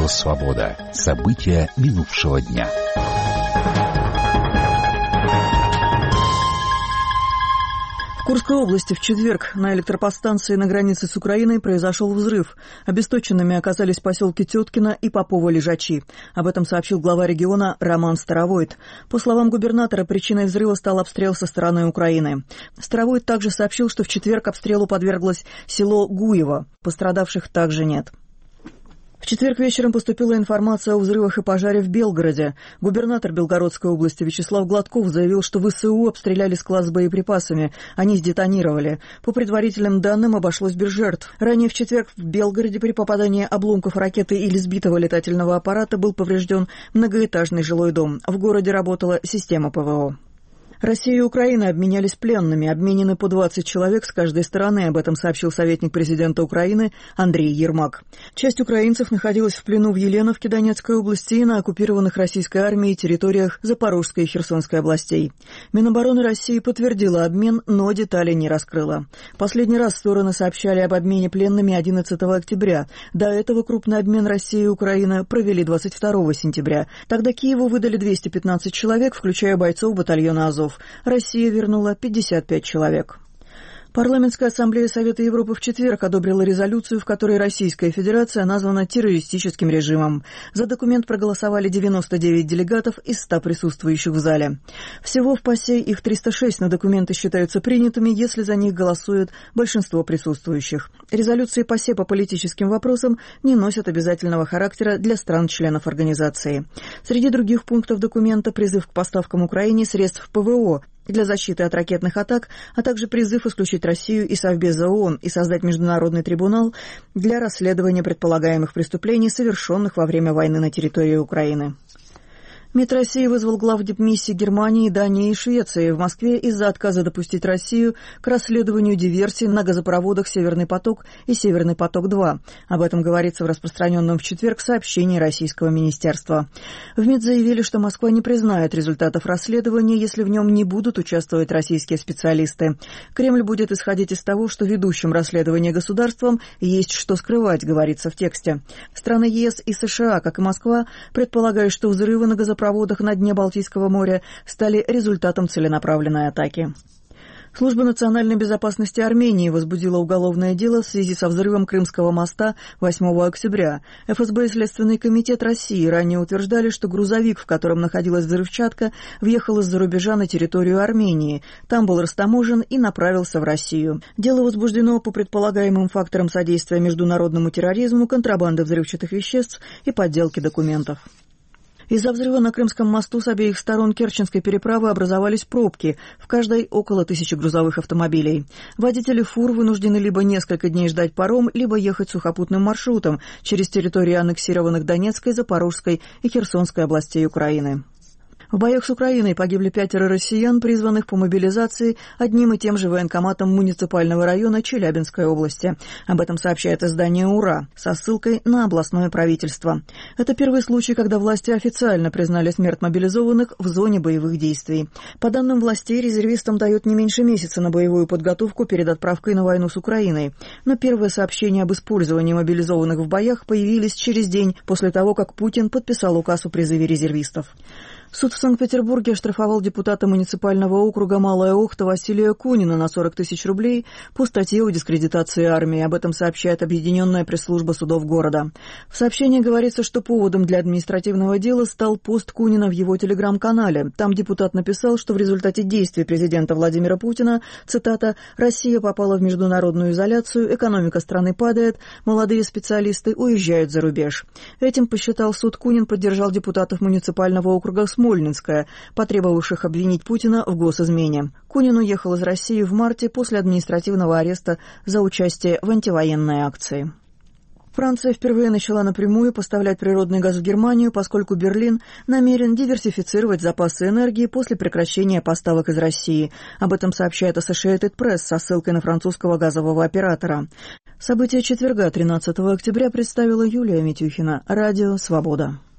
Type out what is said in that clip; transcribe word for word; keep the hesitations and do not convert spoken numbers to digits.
Радио «Свобода». События минувшего дня. В Курской области в четверг на электроподстанции на границе с Украиной произошел взрыв. Обесточенными оказались поселки Теткино и Попово-Лежачи. Об этом сообщил глава региона Роман Старовойт. По словам губернатора, причиной взрыва стал обстрел со стороны Украины. Старовойт также сообщил, что в четверг обстрелу подверглось село Гуево. Пострадавших также нет. В четверг вечером поступила информация о взрывах и пожаре в Белгороде. Губернатор Белгородской области Вячеслав Гладков заявил, что ВСУ обстреляли склад с боеприпасами. Они сдетонировали. По предварительным данным, обошлось без жертв. Ранее в четверг в Белгороде при попадании обломков ракеты или сбитого летательного аппарата был поврежден многоэтажный жилой дом. В городе работала система ПВО. Россия и Украина обменялись пленными, обменены по двадцать человек с каждой стороны, об этом сообщил советник президента Украины Андрей Ермак. Часть украинцев находилась в плену в Еленовке Донецкой области и на оккупированных российской армией территориях Запорожской и Херсонской областей. Минобороны России подтвердила обмен, но детали не раскрыла. Последний раз стороны сообщали об обмене пленными одиннадцатого октября. До этого крупный обмен России и Украины провели двадцать второго сентября. Тогда Киеву выдали двести пятнадцать человек, включая бойцов батальона «Азов». Россия вернула пятьдесят пять человек. Парламентская ассамблея Совета Европы в четверг одобрила резолюцию, в которой Российская Федерация названа террористическим режимом. За документ проголосовали девяносто девять делегатов из ста присутствующих в зале. Всего в ПАСЕ их триста шесть, но документы считаются принятыми, если за них голосует большинство присутствующих. Резолюции ПАСЕ по политическим вопросам не носят обязательного характера для стран-членов организации. Среди других пунктов документа призыв к поставкам Украине средств ПВО для защиты от ракетных атак, а также призыв исключить Россию из Совбеза ООН и создать международный трибунал для расследования предполагаемых преступлений, совершенных во время войны на территории Украины. МИД России вызвал глав дипмиссий Германии, Дании и Швеции в Москве из-за отказа допустить Россию к расследованию диверсий на газопроводах «Северный поток» и «Северный поток-два». Об этом говорится в распространенном в четверг сообщении российского министерства. В МИД заявили, что Москва не признает результатов расследования, если в нем не будут участвовать российские специалисты. Кремль будет исходить из того, что ведущим расследование государством есть что скрывать, говорится в тексте. Страны ЕС и США, как и Москва, предполагают, что взрывы на газопроводах на дне Балтийского моря стали результатом целенаправленной атаки. Служба национальной безопасности Армении возбудила уголовное дело в связи со взрывом Крымского моста восьмого октября. эф эс бэ и Следственный комитет России ранее утверждали, что грузовик, в котором находилась взрывчатка, въехал из-за рубежа на территорию Армении. Там был растаможен и направился в Россию. Дело возбуждено по предполагаемым факторам содействия международному терроризму, контрабанды взрывчатых веществ и подделки документов. Из-за взрыва на Крымском мосту с обеих сторон Керченской переправы образовались пробки, в каждой около тысячи грузовых автомобилей. Водители фур вынуждены либо несколько дней ждать паром, либо ехать сухопутным маршрутом через территории аннексированных Донецкой, Запорожской и Херсонской областей Украины. В боях с Украиной погибли пятеро россиян, призванных по мобилизации одним и тем же военкоматом муниципального района Челябинской области. Об этом сообщает издание «Ура» со ссылкой на областное правительство. Это первый случай, когда власти официально признали смерть мобилизованных в зоне боевых действий. По данным властей, резервистам дают не меньше месяца на боевую подготовку перед отправкой на войну с Украиной. Но первые сообщения об использовании мобилизованных в боях появились через день после того, как Путин подписал указ о призыве резервистов. Суд в Санкт-Петербурге оштрафовал депутата муниципального округа Малая Охта Василия Кунина на сорок тысяч рублей по статье о дискредитации армии. Об этом сообщает объединенная пресс-служба судов города. В сообщении говорится, что поводом для административного дела стал пост Кунина в его телеграм-канале. Там депутат написал, что в результате действий президента Владимира Путина, цитата, «Россия попала в международную изоляцию, экономика страны падает, молодые специалисты уезжают за рубеж». Этим, посчитал суд, Кунин поддержал депутатов муниципального округа Смольнинская, потребовавших обвинить Путина в госизмене. Кунин уехал из России в марте после административного ареста за участие в антивоенной акции. Франция впервые начала напрямую поставлять природный газ в Германию, поскольку Берлин намерен диверсифицировать запасы энергии после прекращения поставок из России. Об этом сообщает Associated Press со ссылкой на французского газового оператора. События четверга, тринадцатого октября, представила Юлия Митюхина. Радио «Свобода».